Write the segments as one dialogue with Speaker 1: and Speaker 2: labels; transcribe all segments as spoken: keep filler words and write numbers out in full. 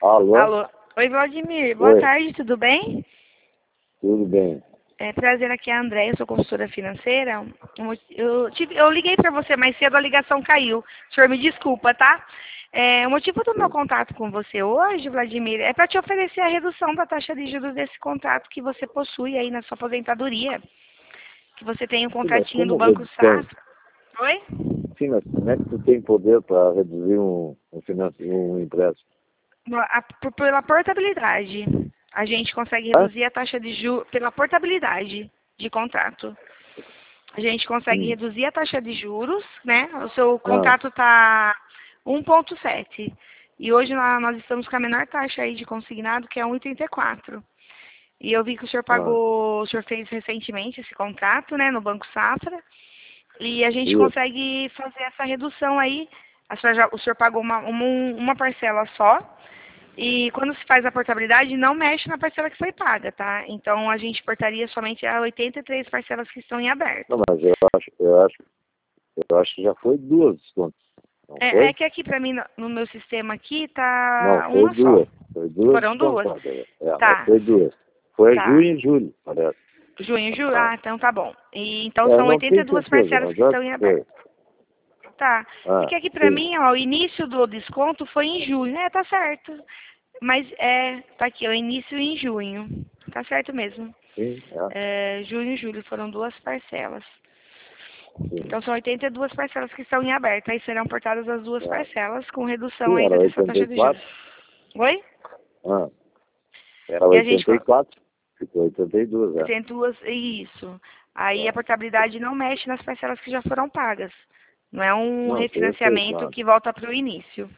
Speaker 1: Alô?
Speaker 2: Alô. Oi, Vladimir. Boa
Speaker 1: Oi,
Speaker 2: tarde, tudo bem?
Speaker 1: tudo bem?
Speaker 2: É prazer, aqui é a Andréia, eu sou consultora financeira. Eu, tive, eu liguei para você mais cedo, a ligação caiu. O senhor me desculpa, tá? É, o motivo do meu
Speaker 1: Sim.
Speaker 2: contato com você hoje, Vladimir, é para te oferecer a redução da taxa de juros desse contrato que você possui aí na sua aposentadoria. Que você tem um
Speaker 1: Sim, mas
Speaker 2: contratinho do
Speaker 1: como
Speaker 2: Banco
Speaker 1: redução?
Speaker 2: Safra. Oi?
Speaker 1: Sim, mas como é que tu tem poder para reduzir um, um, finance, um empréstimo?
Speaker 2: A- por- Pela portabilidade. A gente consegue
Speaker 1: Ah?
Speaker 2: reduzir a taxa de juros pela portabilidade de contrato. A gente consegue
Speaker 1: Hum.
Speaker 2: reduzir a taxa de juros, né? O seu
Speaker 1: Ah,
Speaker 2: contrato está um vírgula sete. E hoje nó- nós estamos com a menor taxa aí de consignado, que é um vírgula oitenta e quatro. E eu vi que o senhor
Speaker 1: ah,
Speaker 2: pagou, o senhor fez recentemente esse contrato, né, no Banco Safra. E a gente
Speaker 1: isso.
Speaker 2: consegue fazer essa redução aí. A senhora já- o senhor pagou uma, uma, uma parcela só. E quando se faz a portabilidade, não mexe na parcela que foi paga, tá? Então a gente portaria somente a oitenta e três parcelas que estão em
Speaker 1: Não,
Speaker 2: aberto.
Speaker 1: mas eu acho, eu acho, eu acho que já foi duas descontos. Não
Speaker 2: É, é
Speaker 1: foi?
Speaker 2: que aqui pra mim, no, no meu sistema aqui,
Speaker 1: Não,
Speaker 2: tá
Speaker 1: foi
Speaker 2: uma só.
Speaker 1: duas. Foi duas
Speaker 2: Foram duas?
Speaker 1: descontadas. É, mas
Speaker 2: Tá,
Speaker 1: foi duas. Foi a
Speaker 2: tá.
Speaker 1: junho e julho, parece.
Speaker 2: Junho, julho?
Speaker 1: Ah,
Speaker 2: Ah, então tá bom. E, então
Speaker 1: é, eu
Speaker 2: são
Speaker 1: não
Speaker 2: oitenta e
Speaker 1: tenho
Speaker 2: duas
Speaker 1: certeza,
Speaker 2: parcelas
Speaker 1: mas
Speaker 2: que
Speaker 1: acho
Speaker 2: estão em
Speaker 1: que
Speaker 2: aberto.
Speaker 1: foi.
Speaker 2: Tá. É
Speaker 1: Ah,
Speaker 2: que aqui pra
Speaker 1: sim,
Speaker 2: mim, ó, o início do desconto foi em junho. É, tá certo. Mas é, tá aqui, o início em junho. Tá certo mesmo.
Speaker 1: sim, é,
Speaker 2: É, junho e julho foram duas parcelas.
Speaker 1: sim.
Speaker 2: Então são oitenta e duas parcelas que estão em aberto. Aí serão portadas as duas
Speaker 1: É.
Speaker 2: parcelas com redução
Speaker 1: Sim,
Speaker 2: ainda
Speaker 1: era
Speaker 2: dessa
Speaker 1: oitenta
Speaker 2: taxa
Speaker 1: e
Speaker 2: de juros.
Speaker 1: quatro.
Speaker 2: Oi?
Speaker 1: Ah, era
Speaker 2: E a gente
Speaker 1: oitenta e quatro. Ficou oitenta e dois, é.
Speaker 2: tem duas, isso. Aí a
Speaker 1: É.
Speaker 2: portabilidade não mexe nas parcelas que já foram pagas. Não é um
Speaker 1: Não, isso aí eu sei,
Speaker 2: refinanciamento
Speaker 1: claro.
Speaker 2: que volta para o início.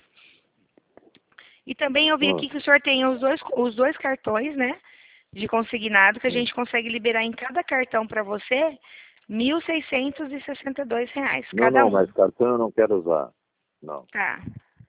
Speaker 2: E também eu vi
Speaker 1: Ah,
Speaker 2: aqui que o senhor tem os dois, os dois cartões, né? De consignado, que a
Speaker 1: sim.
Speaker 2: gente consegue liberar em cada cartão para você mil seiscentos e sessenta e dois reais
Speaker 1: Não,
Speaker 2: cada
Speaker 1: não,
Speaker 2: um.
Speaker 1: mas cartão eu não quero usar. Não.
Speaker 2: Tá.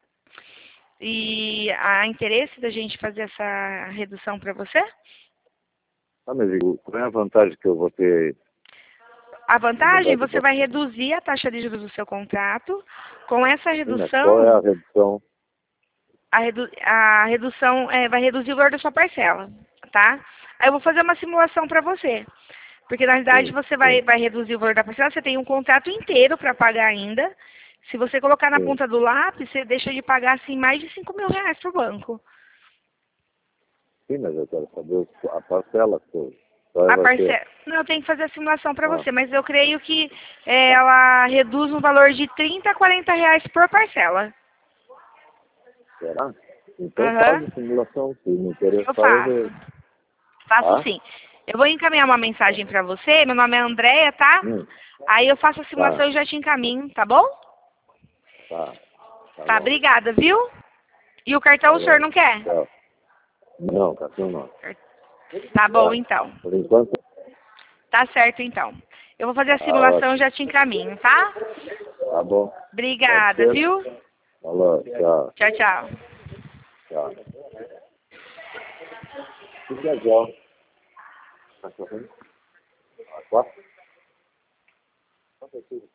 Speaker 2: E há interesse da gente fazer essa redução para você?
Speaker 1: Ah, mas digo, qual é a vantagem que eu vou ter
Speaker 2: A
Speaker 1: em mudar
Speaker 2: vantagem,
Speaker 1: de
Speaker 2: você vai
Speaker 1: banco?
Speaker 2: reduzir a taxa de juros do seu contrato. Com essa
Speaker 1: Sim, mas qual é
Speaker 2: redução,
Speaker 1: a redução?
Speaker 2: a, redu a redução é, vai reduzir o valor da sua parcela, tá? Aí eu vou fazer uma simulação para você. Porque na verdade
Speaker 1: Sim,
Speaker 2: você vai,
Speaker 1: sim,
Speaker 2: vai reduzir o valor da parcela, você tem um contrato inteiro para pagar ainda. Se você colocar na
Speaker 1: sim.
Speaker 2: ponta do lápis, você deixa de pagar assim mais de cinco mil reais para o banco.
Speaker 1: Sim, mas eu quero saber os- a parcela toda. Qual
Speaker 2: A
Speaker 1: vai ser?
Speaker 2: parcela. Não, eu tenho que fazer a simulação para
Speaker 1: Ah,
Speaker 2: você, mas eu creio que é,
Speaker 1: tá.
Speaker 2: ela reduz um valor de trinta a quarenta reais por parcela.
Speaker 1: Será? Então faz
Speaker 2: Aham,
Speaker 1: a simulação. Se me
Speaker 2: eu
Speaker 1: interessar, eu
Speaker 2: faço.
Speaker 1: vejo.
Speaker 2: Faço
Speaker 1: Tá?
Speaker 2: sim. Eu vou encaminhar uma
Speaker 1: Tá.
Speaker 2: mensagem para você, meu nome é Andréia, tá?
Speaker 1: Hum,
Speaker 2: Aí eu faço a
Speaker 1: tá,
Speaker 2: simulação e já te encaminho, tá bom?
Speaker 1: tá. Tá
Speaker 2: Tá,
Speaker 1: bom.
Speaker 2: obrigada, viu? E o cartão o senhor
Speaker 1: Falou.
Speaker 2: não quer?
Speaker 1: Tchau. Não, cartão não.
Speaker 2: Tá bom,
Speaker 1: Tá.
Speaker 2: então.
Speaker 1: Por enquanto,
Speaker 2: Tá certo, então. Eu vou fazer a
Speaker 1: tá
Speaker 2: simulação e
Speaker 1: ótimo.
Speaker 2: já te encaminho, tá?
Speaker 1: Tá bom. Pode
Speaker 2: Obrigada,
Speaker 1: ser?
Speaker 2: viu?
Speaker 1: Falou. Tchau.
Speaker 2: Tchau, tchau.
Speaker 1: Tchau. Que legal. Tá correndo? Ah, quatro? Quanto é tudo?